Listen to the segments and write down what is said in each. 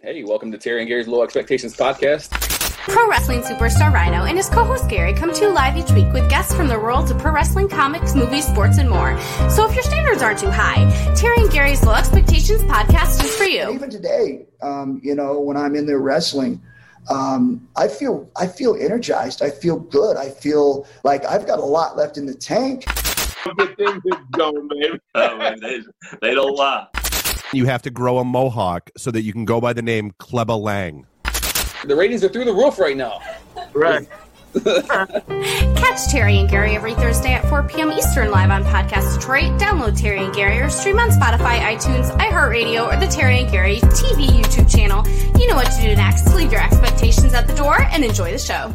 Hey, welcome to Terry and Gary's Low Expectations podcast. Pro wrestling superstar Rhino and his co-host Gary come to you live each week with guests from the worlds of pro wrestling, comics, movies, sports, and more. So if your standards aren't too high, Terry and Gary's Low Expectations podcast is for you. Even today, when I'm in there wrestling, I feel energized. I feel good. I feel like I've got a lot left in the tank. Get things going, man. Oh, man, they don't lie. You have to grow a mohawk so that you can go by the name Kleba Lang. The ratings are through the roof right now. Right. Catch Terry and Gary every Thursday at 4 p.m. Eastern live on Podcast Detroit. Download Terry and Gary or stream on Spotify, iTunes, iHeartRadio, or the Terry and Gary TV YouTube channel. You know what to do next. Leave your expectations at the door and enjoy the show.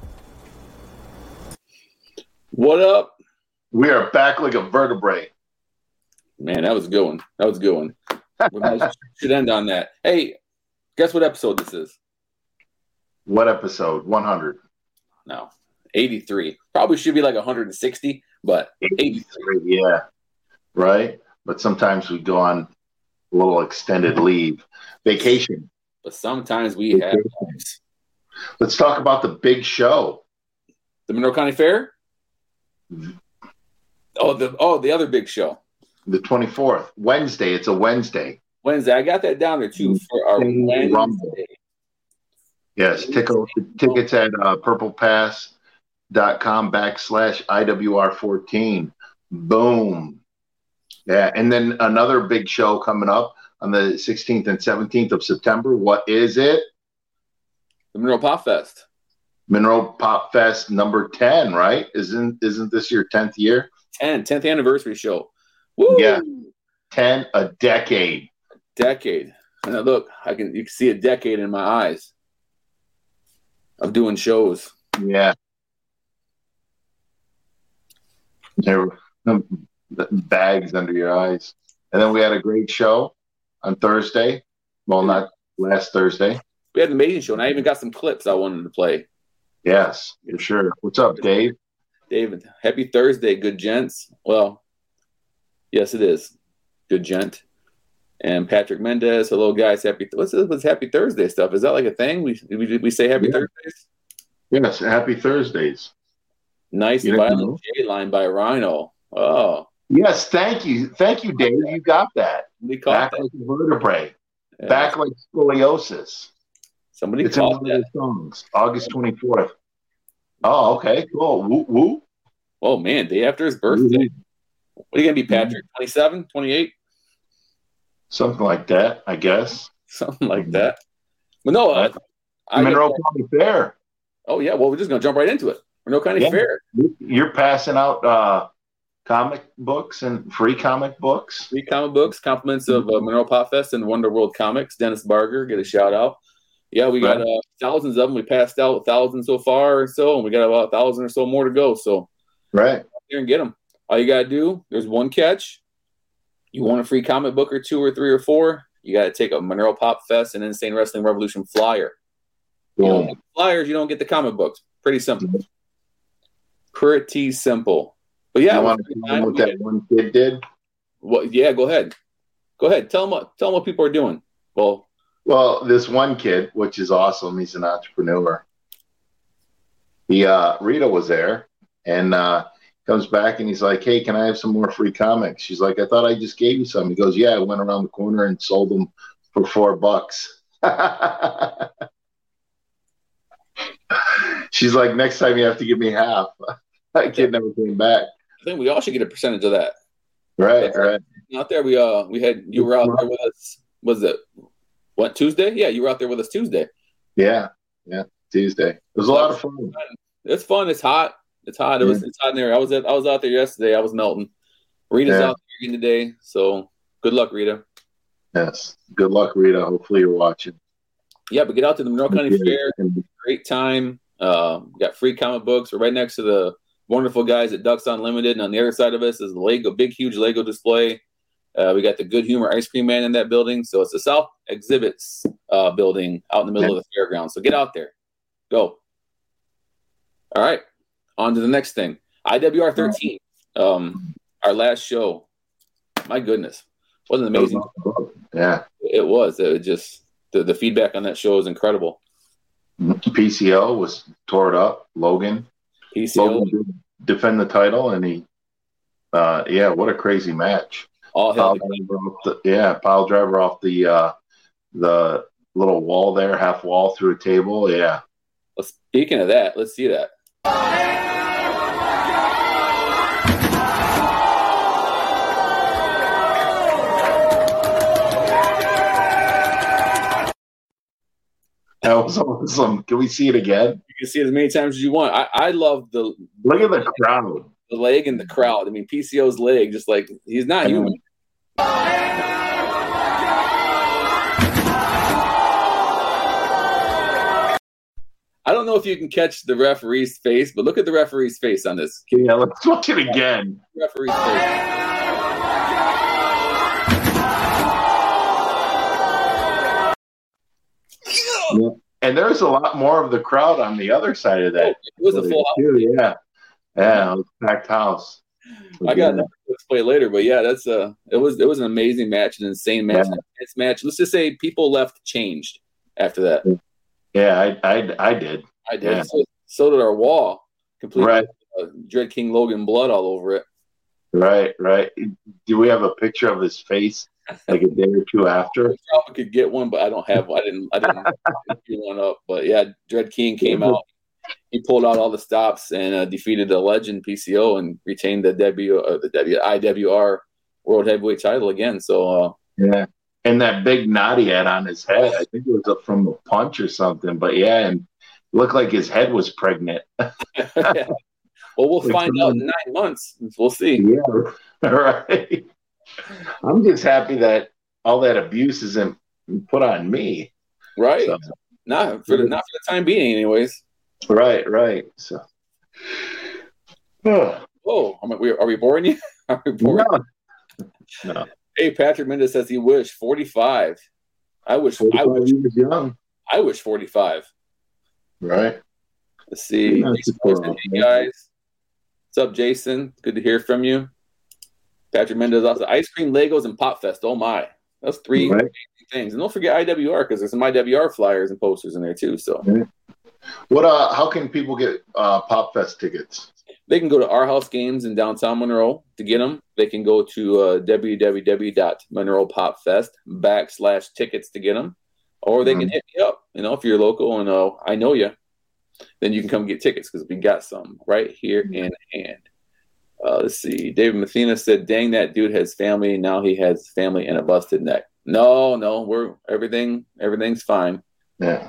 What up? We are back like a vertebrae. Man, that was a good one. We should end on that. Hey, guess what episode this is? What episode? 100. No, 83. Probably should be like 160, but 83. Yeah, right? But sometimes we go on a little extended leave. Vacation. But sometimes we have lives. Let's talk about the big show. The Monroe County Fair? The other big show. The 24th. Wednesday. It's a Wednesday. I got that down there, too, for our Wednesday. Rumble. Yes, tickets at purplepass.com/IWR14. Boom. Yeah, and then another big show coming up on the 16th and 17th of September. What is it? The Monroe Pop Fest. Monroe Pop Fest number 10, right? Isn't this your 10th year? 10th anniversary show. Woo! Yeah, 10, a decade. And look, you can see a decade in my eyes of doing shows. Yeah. There were bags under your eyes. And then we had a great show on Thursday. Well, not last Thursday. We had an amazing show, and I even got some clips I wanted to play. Yes, for sure. What's up, Dave? David, happy Thursday, good gents. Well, yes, it is. Good gent. And Patrick Mendez, hello, guys. What's Happy Thursday stuff? Is that like a thing? We say Happy Thursdays? Yes, Happy Thursdays. Nice violent J line by Rhino. Oh. Yes, thank you. Thank you, Dave. You got that. We caught Back like a vertebrae. Yeah. Back like scoliosis. Somebody caught that. Songs. August 24th. Oh, okay, cool. Woo woo. Oh, man, day after his birthday. What are you going to be, Patrick? 27, 28? Something like that, I guess. Something like that. But no, Monroe County Fair. Oh, yeah. Well, we're just going to jump right into it. Monroe County Fair. You're passing out comic books and free comic books. Free comic books, compliments of Monroe Pop Fest and Wonder World Comics. Dennis Barger, get a shout out. Yeah, we got thousands of them. We passed out 1,000 so far or so, and we got about 1,000 or so more to go. So, right here and get them. All you got to do, there's one catch. You want a free comic book or 2 or 3 or 4, you got to take a Monroe Pop Fest and Insane Wrestling Revolution flyer. You don't get flyers, you don't get the comic books. Pretty simple. Pretty simple. But yeah, you want to know what that one kid did? Well, yeah, go ahead. Tell them what people are doing. Well, this one kid, which is awesome, he's an entrepreneur. Rita was there, and comes back and he's like, "Hey, can I have some more free comics?" She's like, "I thought I just gave you some." He goes, "Yeah, I went around the corner and sold them for $4." She's like, "Next time you have to give me half." That kid never came back. I think we all should get a percentage of that. Right. Out there, we had you were out there with us. Was it what, Tuesday? Yeah, you were out there with us Tuesday. Yeah, Tuesday. It was a lot of fun. It's fun. It's hot. It's hot. It's hot in there. I was out there yesterday. I was melting. Rita's out there again today. So good luck, Rita. Yes. Good luck, Rita. Hopefully you're watching. Yeah, but get out to the Monroe County Fair. Great time. Got free comic books. We're right next to the wonderful guys at Ducks Unlimited. And on the other side of us is the big, huge Lego display. We got the Good Humor Ice Cream Man in that building. So it's the South Exhibits building out in the middle of the fairground. So get out there. Go. All right. On to the next thing. IWR 13. Our last show. My goodness. Wasn't it amazing? Yeah. It was. It just the feedback on that show is incredible. PCO was tore it up. Logan did defend the title, and he, what a crazy match. All hell. Pile driver off the little wall there, half wall through a table. Yeah. Well, speaking of that, let's see that. That was awesome. Can we see it again? You can see it as many times as you want. I love the look at the crowd, the leg and the crowd. I mean, PCO's leg, just like he's not human. I don't know if you can catch the referee's face, but look at the referee's face on this. Yeah, let's watch it again. Referee's face. Yeah. And there's a lot more of the crowd on the other side of that. It was a full house. Yeah, it was a packed house. I got to play later, but yeah, that's it was an amazing match, an insane match, intense match. Let's just say people left changed after that. Yeah, I did. Yeah. So did our wall. Completely, right. Dread King Logan blood all over it. Right. Do we have a picture of his face like a day or two after? I probably could get one, but I don't have one. I didn't get one up. But yeah, Dread King came out. He pulled out all the stops and defeated the legend PCO and retained the IWR World Heavyweight title again. So yeah, and that big knot he had on his head, I think it was up from a punch or something. But yeah, and it looked like his head was pregnant. Yeah. Well, we'll find out in 9 months. We'll see. Yeah, right. I'm just happy that all that abuse isn't put on me. Right. So, not for the time being, anyways. Right. So. Oh, are we boring you? Are we boring? No. Hey, Patrick Mendez says he wished 45. I wish he was young. I wish 45. Right. Let's see. Hey guys. What's up, Jason? Good to hear from you. Patrick Mendez also. Ice cream, Legos, and Pop Fest. Oh, my. That's 3 things. And don't forget IWR, because there's some IWR flyers and posters in there, too. So, how can people get Pop Fest tickets? They can go to Our House Games in downtown Monroe to get them. They can go to www.monroepopfest.com/tickets to get them. Or they can hit me up. If you're local and I know you, then you can come get tickets because we got some right here in hand. Let's see. David Mathena said, "Dang, that dude has family. Now he has family and a busted neck." No, everything's fine. Yeah.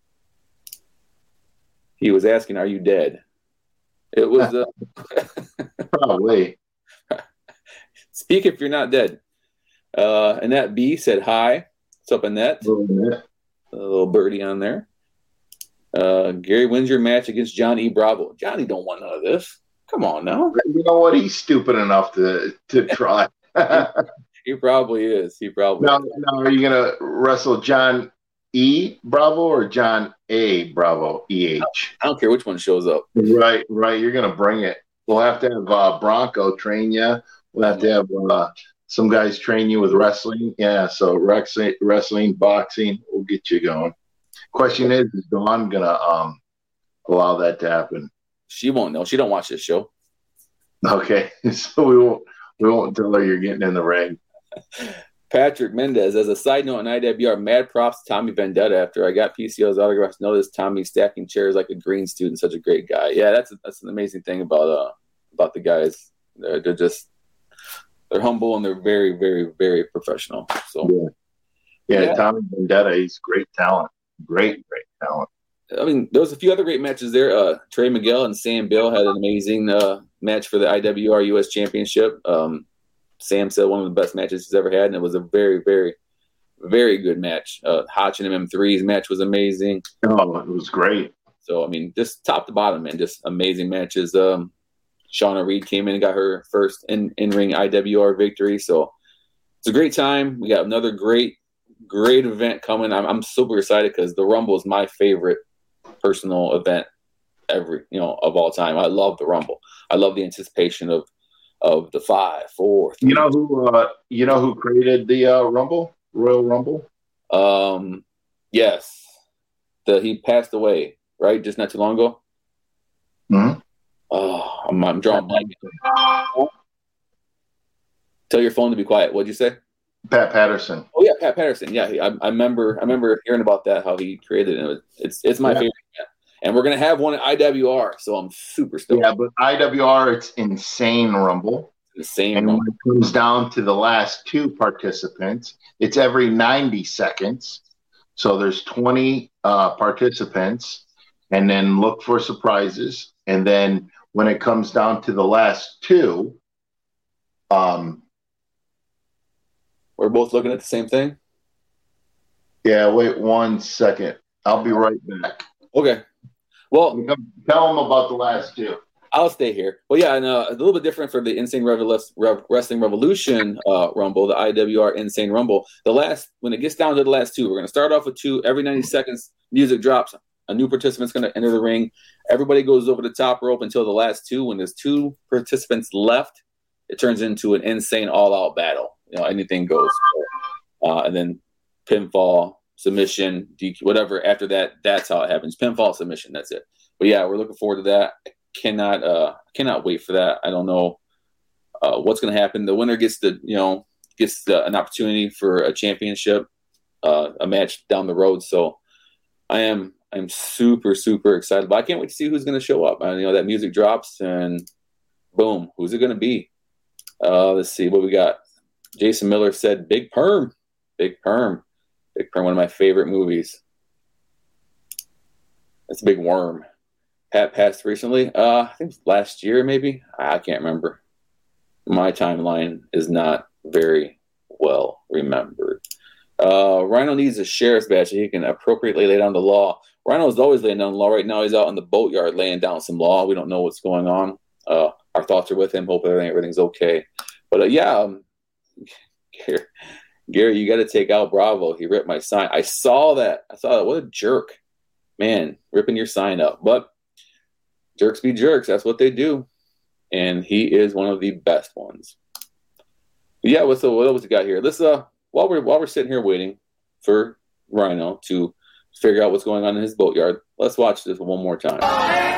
He was asking, "Are you dead?" It was probably. Speak if you're not dead. Annette B said, "Hi." What's up, Annette? A little birdie on there. Gary wins your match against John E. Bravo. Johnny don't want none of this. Come on now. You know what? He's stupid enough to try. He probably is. Now, are you going to wrestle John E. Bravo or John A. Bravo, E.H.? I don't care which one shows up. Right. You're going to bring it. We'll have to have Bronco train you. We'll have to have some guys train you with wrestling. Yeah, so wrestling, boxing, we'll get you going. Question is Dawn going to allow that to happen? She won't know. She don't watch this show. Okay, so we won't tell her you're getting in the ring. Patrick Mendez, as a side note on IWR, mad props to Tommy Vendetta. After I got PCO's autographs, noticed Tommy stacking chairs like a green student. Such a great guy. Yeah, that's an amazing thing about the guys. They're humble and they're very, very, very professional. So yeah. Tommy Vendetta, he's great talent. Great talent. I mean, there was a few other great matches there. Trey Miguel and Sam Bill had an amazing match for the IWR U.S. Championship. Sam said one of the best matches he's ever had, and it was a very, very, very good match. Hotch and M3's match was amazing. Oh, it was great. So, I mean, just top to bottom, man, just amazing matches. Shauna Reed came in and got her first in-ring IWR victory. So, it's a great time. We got another great event coming. I'm super excited because the Rumble is my favorite personal event of all time. I love the Rumble. I love the anticipation of the 5, 4, 3. You know who created the Rumble, Royal Rumble? Yes. He passed away, right? Just not too long ago. Mm-hmm. Oh, I'm drawing blank. Tell your phone to be quiet. What'd you say? Pat Patterson. Oh yeah, Pat Patterson. Yeah, I remember hearing about that. How he created it. It's my favorite. And we're gonna have one at IWR, so I'm super stoked. Yeah, but IWR, it's Insane Rumble. Insane and Rumble. when it comes down to the last two participants, it's every 90 seconds. So there's 20 participants, and then look for surprises. And then when it comes down to the last two, we're both looking at the same thing. Yeah, wait 1 second. I'll be right back. Okay. Well, tell them about the last two. I'll stay here. Well, yeah, and a little bit different for the Insane Wrestling Revolution Rumble, the IWR Insane Rumble. When it gets down to the last two, we're going to start off with two. Every 90 seconds, music drops. A new participant's going to enter the ring. Everybody goes over the top rope until the last two. When there's two participants left, it turns into an insane all-out battle. Anything goes. And then pinfall, submission, DQ, whatever. After that, that's how it happens. Pinfall, submission, that's it. But yeah, we're looking forward to that. Cannot wait for that. I don't know what's going to happen. The winner gets an opportunity for a championship, a match down the road. So I'm super, super excited. But I can't wait to see who's going to show up. That music drops and boom, who's it going to be? Let's see what we got. Jason Miller said Big Perm. Big Perm, one of my favorite movies. That's a big worm. Pat passed recently. I think it was last year, maybe. I can't remember. My timeline is not very well remembered. Rhino needs a sheriff's badge so he can appropriately lay down the law. Rhino's always laying down the law. Right now, he's out in the boatyard laying down some law. We don't know what's going on. Our thoughts are with him. Hope everything's okay. But Gary, you got to take out Bravo. He ripped my sign. I saw that. What a jerk. Man, ripping your sign up. But jerks be jerks. That's what they do. And he is one of the best ones. But yeah, what else we got here? Let's while we're sitting here waiting for Rhino to figure out what's going on in his boatyard, let's watch this one more time.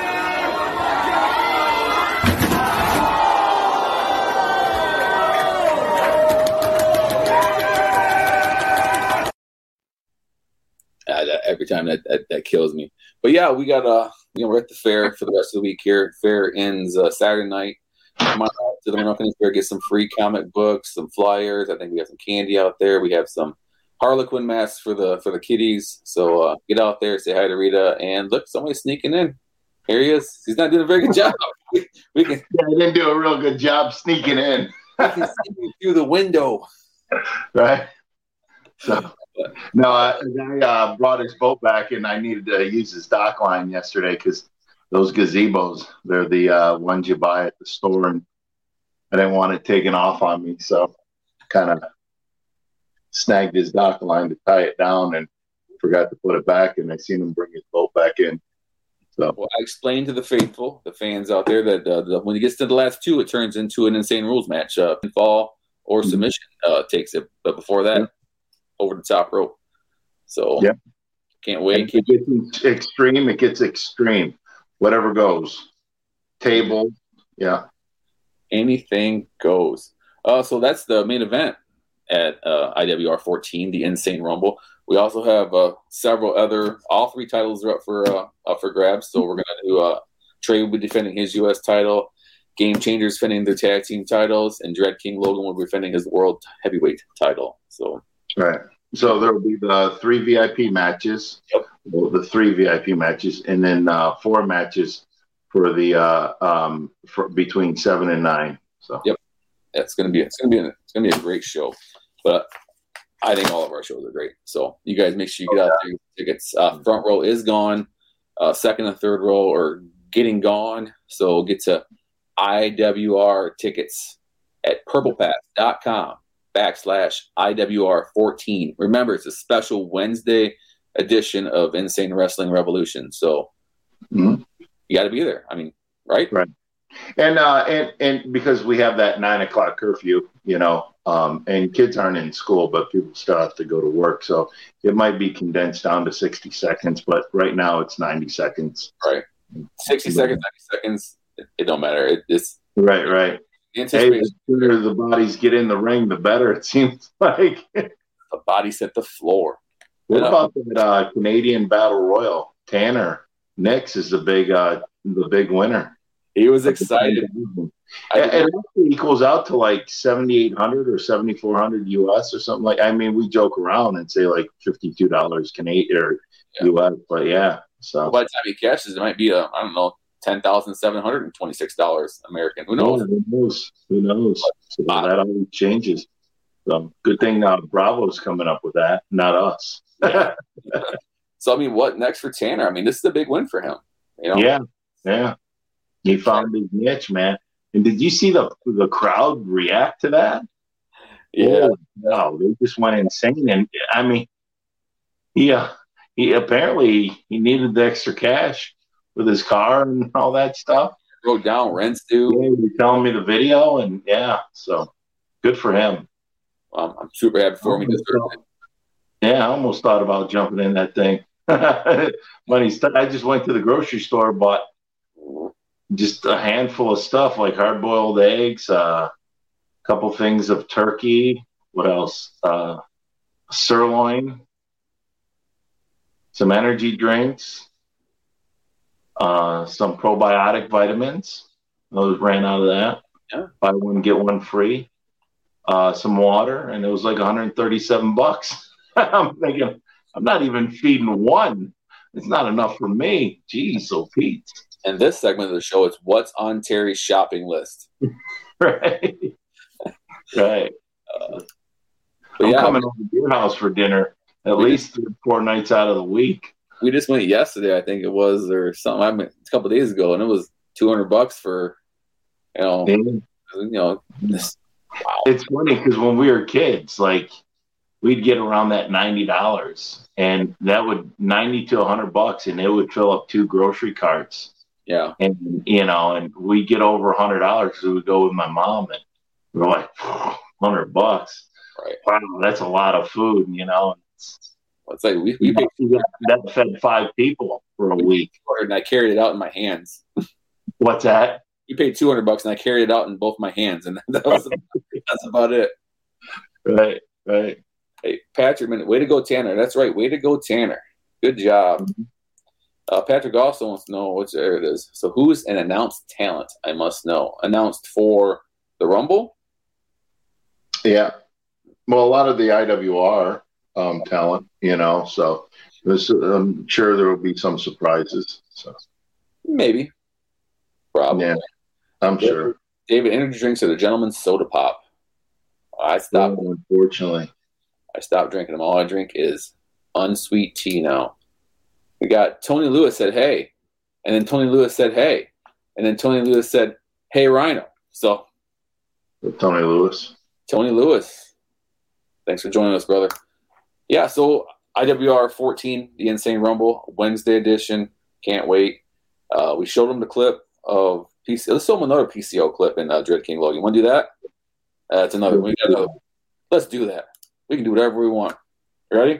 Every time that kills me. But yeah, we got we're at the fair for the rest of the week here. Fair ends Saturday night. Come on out to the Monroe County Fair, get some free comic books, some flyers. I think we have some candy out there. We have some Harlequin masks for the kiddies. So get out there, say hi to Rita, and look, somebody's sneaking in. Here he is. He's not doing a very good job. We can. Yeah, he didn't do a real good job sneaking in. We can see you through the window. Right. So. No, I brought his boat back, and I needed to use his dock line yesterday because those gazebos, they're the ones you buy at the store, and I didn't want it taken off on me, so kind of snagged his dock line to tie it down and forgot to put it back, and I seen him bring his boat back in. So, well, I explained to the faithful, the fans out there, that when he gets to the last two, it turns into an Insane Rules match. Fall or submission takes it, but before that, over the top rope. So can't wait. It gets extreme. It gets extreme. Whatever goes. Table. Yeah. Anything goes. So that's the main event at IWR 14, the Insane Rumble. We also have several other. All three titles are up for grabs. So we're gonna do. Trey will be defending his U.S. title. Game Changers defending their tag team titles, and Dread King Logan will be defending his world heavyweight title. So. Right. So there will be the 3 VIP matches, the 3 VIP matches, and then 4 matches for the for between 7 and 9. So it's gonna be a great show. But I think all of our shows are great. So you guys make sure you get out there. Tickets. Front row is gone. Second and third row are getting gone. So get to IWR tickets at purplepass.com/IWR14. Remember, it's a special Wednesday edition of Insane Wrestling Revolution. So you got to be there. I mean, right? Right. And because we have that 9 o'clock curfew, and kids aren't in school, but people still have to go to work. So it might be condensed down to 60 seconds, but right now it's 90 seconds. Right. 60 seconds, 90 seconds, it don't matter. It's right. Hey, the sooner the bodies get in the ring, the better, it seems like. The bodies hit the floor. What about that Canadian Battle Royal? Tanner Nix is the big winner. He was excited. It actually equals out to like 7,800 or 7,400 US or something like. I mean, we joke around and say like $52 Canadian or US, but yeah. So by the time he cashes, it might be $10,726 American. Who knows? Who knows? So that always changes. So good thing Bravo's coming up with that, not us. Yeah. So I mean, what next for Tanner? I mean, this is a big win for him. Yeah. He found his niche, man. And did you see the crowd react to that? Yeah. No, they just went insane. And I mean, he apparently he needed the extra cash with his car and all that stuff. Wrote down rents due. Yeah, he was telling me the video, and so good for him. I'm super happy for him. Yeah, I almost thought about jumping in that thing. I just went to the grocery store, bought just a handful of stuff like hard-boiled eggs, a couple things of turkey. What else? Sirloin, some energy drinks, some probiotic vitamins. Those ran out of that. Yeah. Buy one, get one free. Some water, and it was like $137. I'm thinking, I'm not even feeding one. It's not enough for me. Jeez, so Pete. And this segment of the show, it's what's on Terry's shopping list. Right. I'm coming over to your house for dinner at least 3 or 4 nights out of the week. We just went yesterday, I think it was, or something. I mean, a couple of days ago, and it was $200 for, Wow. It's funny because when we were kids, like we'd get around that $90, and that would $90 to $100, and it would fill up 2 grocery carts. Yeah, and and we'd get over $100 because we would go with my mom, and we're like $100. Right? Wow, that's a lot of food. It's like we paid, that fed 5 people for a week, and I carried it out in my hands. What's that? You paid $200, and I carried it out in both my hands, and that's about it. Right. Hey, Patrick, way to go, Tanner. That's right, way to go, Tanner. Good job. Mm-hmm. Patrick also wants to know there it is. So, who's an announced talent? I must know. Announced for the Rumble? Yeah. Well, a lot of the IWR talent, So I'm sure there will be some surprises. So maybe, probably. Yeah. I'm sure. David, energy drinks are the gentleman's soda pop. I stopped. Unfortunately, I stopped drinking them. All I drink is unsweet tea now. We got Tony Lewis said, hey. And then Tony Lewis said, hey. And then Tony Lewis said, hey, Rhino. So, Tony Lewis. Thanks for joining us, brother. Yeah, so IWR 14, the Insane Rumble, Wednesday edition. Can't wait. We showed them the clip of PC. Let's show them another PCO clip in Dread King Logan. You want to do that? That's another one. Let's do that. We can do whatever we want. Ready?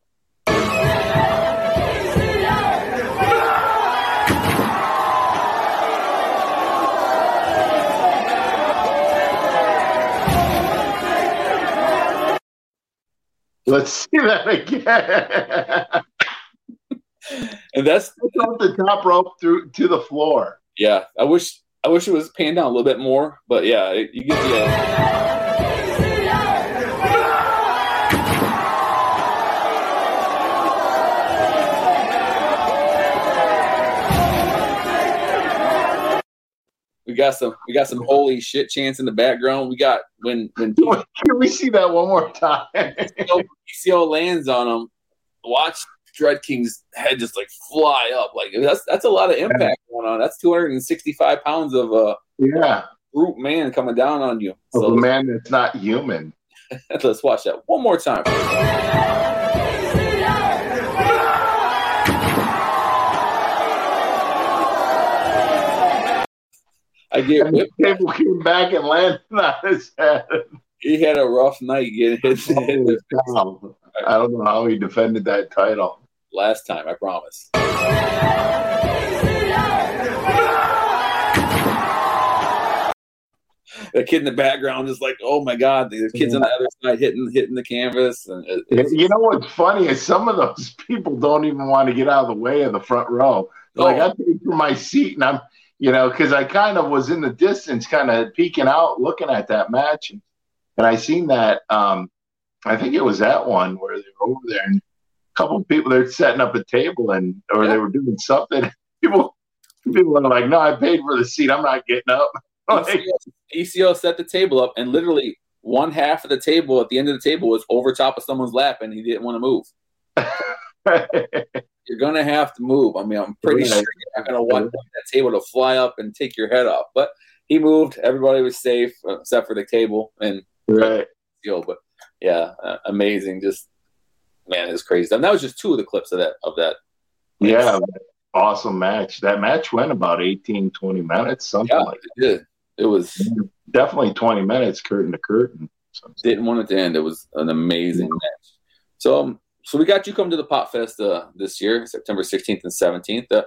Let's see that again. And that's off the top rope through to the floor. Yeah, I wish it was panned down a little bit more, but yeah, you get the. We got some holy shit chants in the background. We got when Can we see that one more time? PCO lands on him. Watch Dread King's head just like fly up. Like that's a lot of impact going on. That's 265 pounds of brute man coming down on you. So a man that's not human. Let's watch that one more time. I And the table came back and landed on his head. He had a rough night getting hit. I don't know how he defended that title. Last time, I promise. The kid in the background is like, oh my God, the kid's on the other side hitting the canvas. And you know what's funny is some of those people don't even want to get out of the way of the front row. Like, I paid for my seat, and I'm, because I kind of was in the distance, kind of peeking out, looking at that match. And I seen that, I think it was that one where they were over there, and a couple of people, they're setting up a table, or they were doing something. People are like, no, I paid for the seat. I'm not getting up. ECO set the table up, and literally one half of the table at the end of the table was over top of someone's lap, and he didn't want to move. You're going to have to move. I mean, I'm pretty sure you're not going to want that table to fly up and take your head off. But he moved. Everybody was safe except for the table. And right. But yeah, amazing. Just, man, it's crazy. And that was just two of the clips of that. Yeah, awesome match. That match went about 18, 20 minutes, something like that. It did. It was definitely 20 minutes, curtain to curtain. Didn't want it to end. It was an amazing match. So we got you coming to the Pop Fest this year, September 16th and 17th. The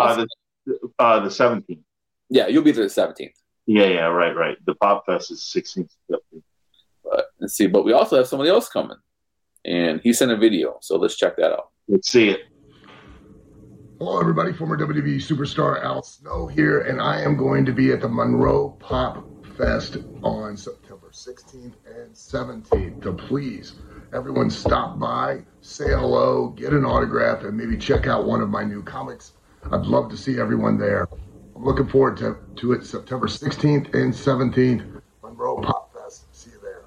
17th. Yeah, you'll be there the 17th. Yeah, right. The Pop Fest is 16th. 17th. Let's see. But we also have somebody else coming, and he sent a video. So let's check that out. Let's see it. Hello, everybody. Former WWE superstar Al Snow here, and I am going to be at the Monroe Pop Fest on September 16th and 17th. So please, everyone stop by, say hello, get an autograph, and maybe check out one of my new comics. I'd love to see everyone there. I'm looking forward to it September 16th and 17th. Monroe Pop Fest. See you there.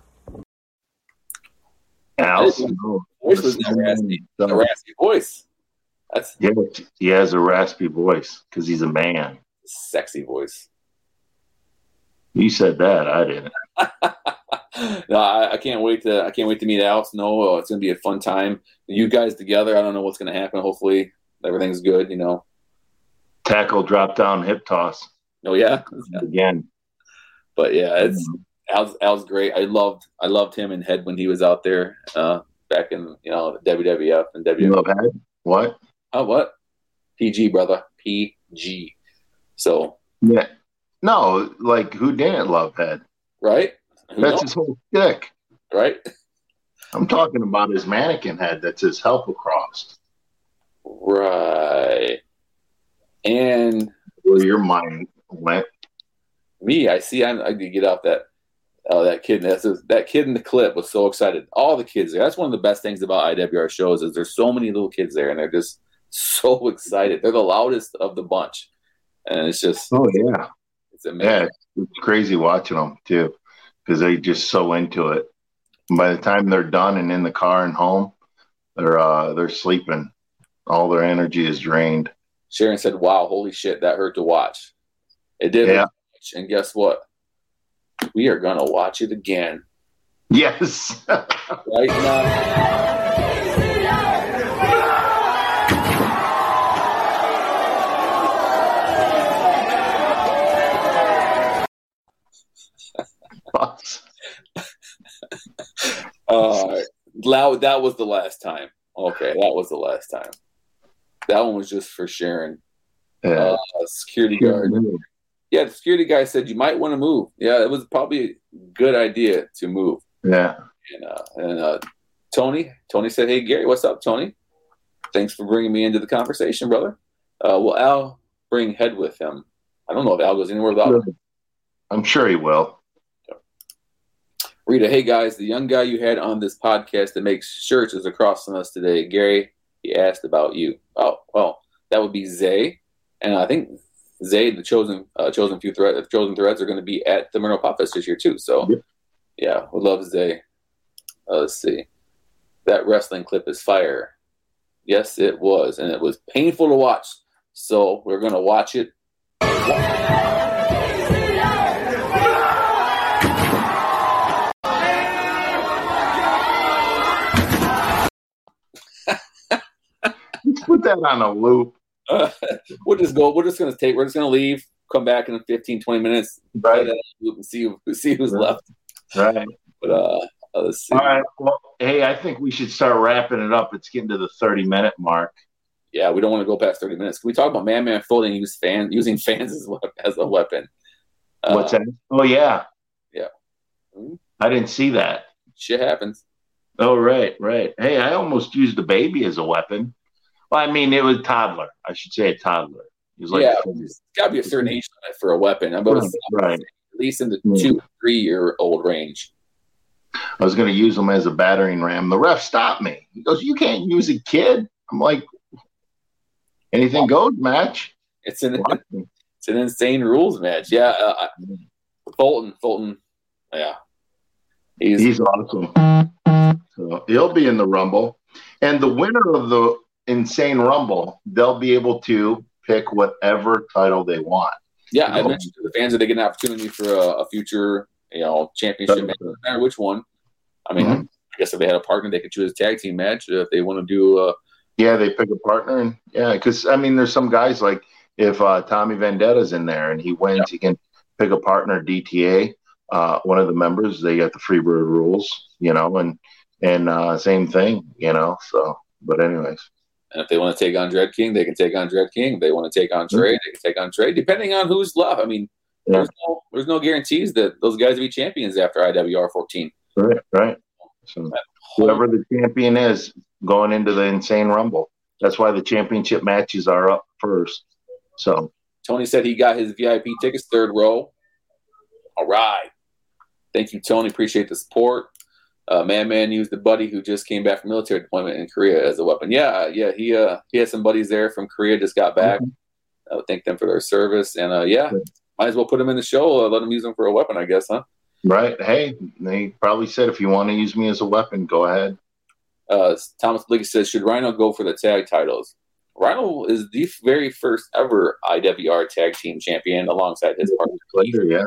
Al Snow. Voice was a raspy voice. He has a raspy voice because he's a man. Sexy voice. You said that. I didn't. No, I can't wait to meet Al Snow. It's gonna be a fun time. You guys together. I don't know what's gonna happen. Hopefully everything's good. Tackle, drop down, hip toss. Oh yeah. Again. But yeah, Al's great. I loved him in Head when he was out there back in WWF and WWF. You love Head? What? Oh, what? PG, brother. PG. So. Yeah. No, like, who didn't love Head? Right? That's his whole stick. Right? I'm talking about his mannequin head that says help across. Right. And. Where your mind went. Me, I see. I could get out that kid. That kid in the clip was so excited. All the kids there. That's one of the best things about IWR shows is there's so many little kids there, and they're just so excited. They're the loudest of the bunch, and it's just it's amazing. Yeah, it's crazy watching them too because they're just so into it. And by the time they're done and in the car and home, they're sleeping. All their energy is drained. Sharon said, "Wow, holy shit, that hurt to watch." It did. Yeah. And guess what? We are gonna watch it again. Yes. Right now. That was the last time. Okay, that was the last time. That one was just for Sharon. Security guard. Yeah, the security guy said you might want to move. Yeah, it was probably a good idea to move. Yeah. And Tony said, "Hey Gary, what's up, Tony? Thanks for bringing me into the conversation, brother." Will Al bring Head with him? I don't know if Al goes anywhere without him. I'm sure he will. Rita, hey guys, the young guy you had on this podcast that makes shirts is across from us today. Gary, he asked about you. Oh, well, that would be Zay, and I think Zay, the chosen threads are going to be at the Monroe Pop Fest this year too. So, yeah, we love Zay. Let's see, that wrestling clip is fire. Yes, it was, and it was painful to watch. So we're going to watch it. Let's put that on a loop. We're just going to leave. come back in 15, 20 minutes, Right. and see who's left. Right. But let's see. All right. Well, hey, I think we should start wrapping it up. It's getting to the 30-minute mark. Yeah, we don't want to go past 30 minutes. Can we talk about Man Folding using fans as a weapon? What's that? Oh, yeah. Yeah. I didn't see that. Shit happens. Oh, right. Hey, I almost used a baby as a weapon. Well, I mean, it was a toddler. I should say a toddler. He was like, it's got to be a certain age limit for a weapon. Right. At least in the 2 or 3 year old range. I was going to use him as a battering ram. The ref stopped me. He goes, "You can't use a kid." I'm like, anything goes match. It's an insane rules match. Yeah. Fulton. Yeah. He's awesome. So he'll be in the Rumble. And the winner of the Insane Rumble, they'll be able to pick whatever title they want. Yeah, I mentioned to the fans that they get an opportunity for a future, championship match, no matter which one. I mean, I guess if they had a partner, they could choose a tag team match if they want to do. They pick a partner, and because there's some guys like if Tommy Vendetta's in there and he wins, he can pick a partner. DTA, one of the members, they got the Freebird rules, and same thing, So, but anyways. And if they want to take on Dread King, they can take on Dread King. If they want to take on Trey, they can take on Trey, depending on who's left. I mean, there's no guarantees that those guys will be champions after IWR 14. Right. So whoever the champion is going into the Insane Rumble, that's why the championship matches are up first. So Tony said he got his VIP tickets, 3rd row. All right. Thank you, Tony. Appreciate the support. Man used the buddy who just came back from military deployment in Korea as a weapon. Yeah. He had some buddies there from Korea, just got back. I would thank them for their service. And might as well put them in the show. Let them use them for a weapon, I guess, huh? Right. Hey, they probably said if you want to use me as a weapon, go ahead. Thomas Blicky says, should Rhino go for the tag titles? Rhino is the very first ever IWR tag team champion alongside his partner. Yeah.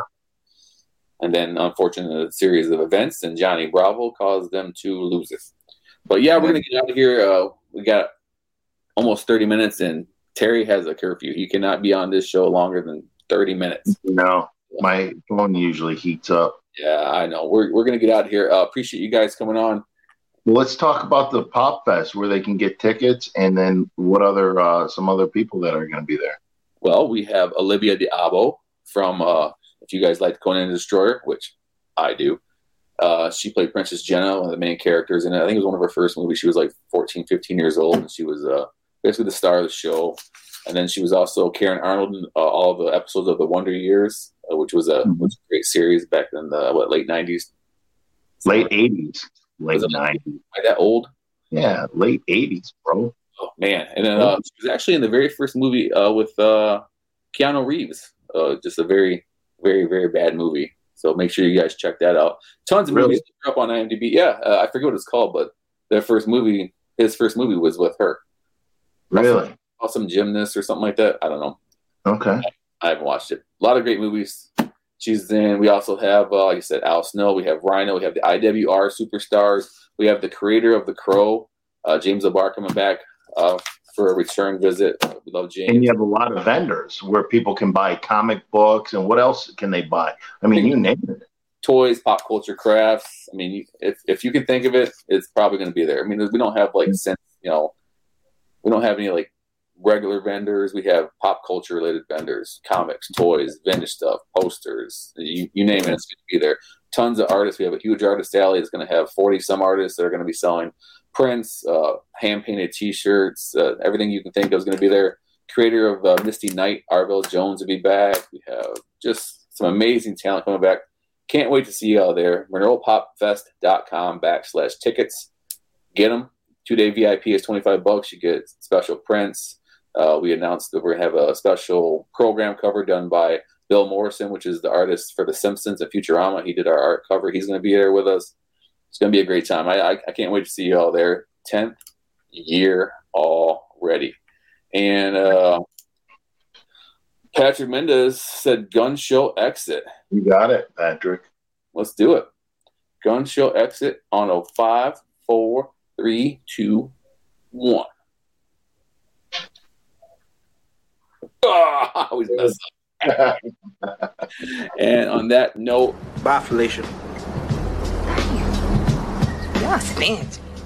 And then, unfortunately, a series of events, and Johnny Bravo caused them to lose it. But yeah, we're going to get out of here. We got almost 30 minutes, and Terry has a curfew. He cannot be on this show longer than 30 minutes. No, my phone usually heats up. Yeah, I know. We're going to get out of here. Appreciate you guys coming on. Well, let's talk about the Pop Fest, where they can get tickets, and then what other some other people that are going to be there. Well, we have Olivia Diabo from, if you guys like Conan the Destroyer, which I do, she played Princess Jenna, one of the main characters in it. I think it was one of her first movies. She was like 14, 15 years old, and she was basically the star of the show. And then she was also Karen Arnold in all the episodes of The Wonder Years, which was a great series back in the late 90s. Late 80s. Late 90s. Like that old? Yeah, late 80s, bro. Oh, man. And then she was actually in the very first movie with Keanu Reeves. Just a very, very, very bad movie. So make sure you guys check that out. Tons of movies up on IMDb. Yeah, I forget what it's called, but his first movie was with her. Really? Awesome Gymnast or something like that. I don't know. Okay. I haven't watched it. A lot of great movies. She's in. We also have, like I said, Al Snow. We have Rhino. We have the IWR superstars. We have the creator of The Crow, James O'Barr, coming back for a return visit. We love James. And you have a lot of vendors where people can buy comic books, and what else can they buy? I mean, you name it. Toys, pop culture, crafts. I mean, if you can think of it, it's probably going to be there. I mean, we don't have we don't have any regular vendors. We have pop culture related vendors, comics, toys, vintage stuff, posters, you name it, it's going to be there. Tons of artists. We have a huge artist alley. It's going to have 40 some artists that are going to be selling prints, hand painted t-shirts, everything you can think of is going to be there. Creator of Misty Knight, Arvell Jones will be back. We have just some amazing talent coming back. Can't wait to see you all there. MonroePopFest.com/tickets. Get them. 2-day VIP is $25. You get special prints. We announced that we're going to have a special program cover done by Bill Morrison, which is the artist for The Simpsons and Futurama. He did our art cover. He's going to be there with us. It's going to be a great time. I can't wait to see you all there. 10th year already. And Patrick Mendez said Gun Show Exit. You got it, Patrick. Let's do it. Gun Show Exit on 5, 4, 3, 2, 1. Oh, I always mess up. And on that note, bye, Felicia. Y'all fancy.